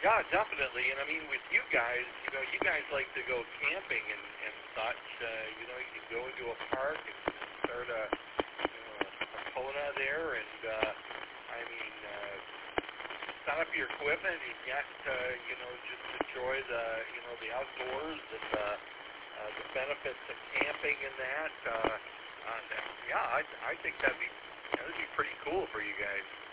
Yeah, definitely. And I mean, with you guys, you guys like to go camping and such. You can go into a park and start a Kona there, and I mean, set up your equipment and yet, just enjoy the outdoors and the benefits of camping and that. Yeah, I think that'd be pretty cool for you guys.